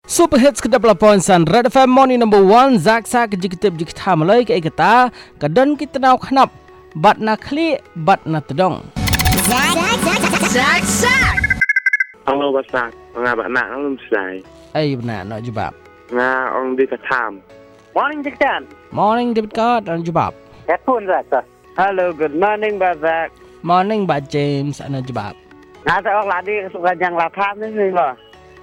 Super hits kedap lapon san Red FM morning number 1 zaksa kejikitip jikita malai ke ikata kadon kita nau khnap bat na kli bat na tedong Zaksa. Halo Basak, ngabak nak ngalum sai. ai bna no jubab Nga ong di katam. Morning, Diktan. morning David God an jubab Headphone, Zaksa. Hello, good morning, Basak. morning ba James an jubab Nasa orang ladi suka yang lapar ni sih, Ba.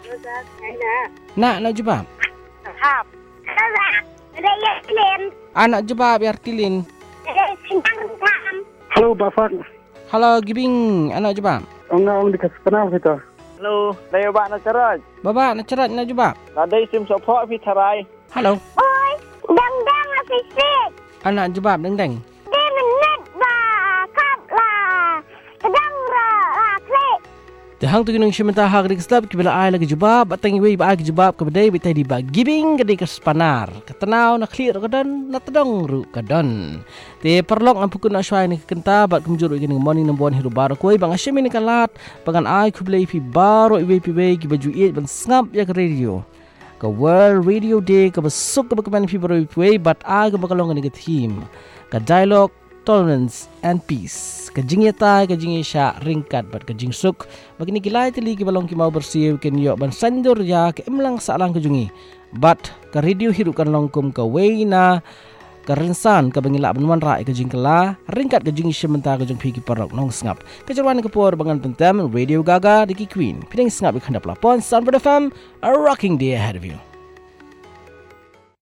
na jubab Hap. Raya Len. anak jubab yar tilin Sintang Tam. Halo Bapak, halo gibing anak jubab ong dikasih kenal kita. Hello, Dayo Ba na charaj. baba na cerat na jubab Nadai sim support fi tarai. halo Oi. Dang afisik. anak jubab deng Dia menit ba. Kap lah. Kedang ra. Klik. Dahang tu gunung syamenta hak dik stop kibala ai lagi jubab batang iwi ba jubab kebedai bitai di ba gibing gede kespanar ketenau nak clear kadon na tedong ru kadon te perlok ampu kuna syai ni kenta bat kumjur igin morning number 1 hiru baru koi bang asyim ni kalat bangan ai kublai fi baru iwi pi we ki baju ban ngap ya ke radio ke world radio day ke besuk ke bakaman fi baru we bat ai ke bakalong ni ke team ke dialogue tolerance and peace kajing yatai kajing isya ringkat bat kajing suk bagini kilai tili ki balong ki mau bersih ken yok ban sandur ya ke emlang salang kajungi bat ka radio hiru kan longkum ka weina ka rinsan ka bangila benwan rai kajing kala ringkat kajing isya menta kajung phi ki parok nong sngap kejarwan ke por bangan pentem radio gaga diki queen piding sngap ikhandap lapon Sunbird FM a rocking day ahead of you.